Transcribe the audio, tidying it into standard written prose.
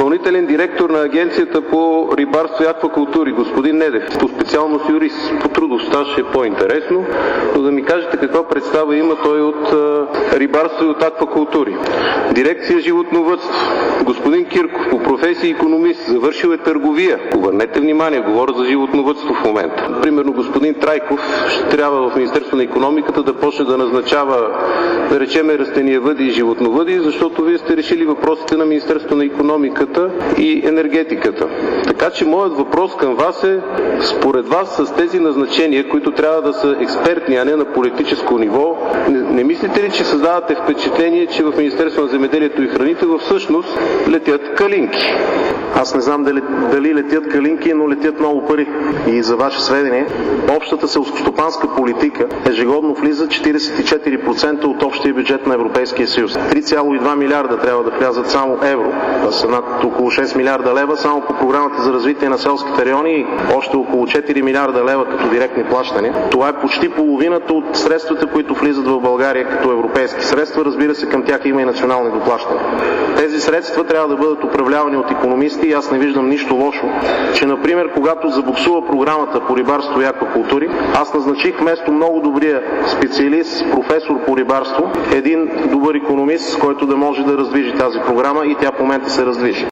изпълнителен директор на Агенцията по рибарство и аквакултури, господин Недев, по специалност юрист, по трудов стаж е по-интересно, но да ми кажете каква представа има той от рибарство и от аквакултури. Дирекция животновъдство, господин Кирков, по професия икономист, завършил е търговия. Обърнете внимание, говоря за животновъдство в момента. Примерно господин Трайков ще трябва в Министерство на икономиката да почне да назначава, да речеме, растениевъди и животновъди, защото вие сте решили въпросите на Министерство на икономиката и енергетиката. Така че моят въпрос към вас е, според вас с тези назначения, които трябва да са експертни, а не на политическо ниво, не мислите ли, че създавате впечатление, че в Министерство на земеделието и храните всъщност летят калинки? Аз не знам дали летят калинки, но летят много пари. И за ваше сведение, общата селскостопанска политика ежегодно влиза 44% от общия бюджет на Европейския съюз. 3,2 милиарда трябва да влязат само евро, това са над около 6 милиарда лева само по програмата за развитие на селските райони и още около 4 милиарда лева като директни плащания. Това е почти половината от средствата, които влизат в България като европейски средства. Разбира се, към тях има и национални доплащания. Тези средства трябва да бъдат управлявани от икономисти и аз не виждам нищо лошо, че, например, когато забуксува програмата по рибарство и аквакултури, аз назначих вместо много добрия специалист, професор по рибарство, един добър икономист, който да може да раздвижи тази програма и тя в момента се раздвижи.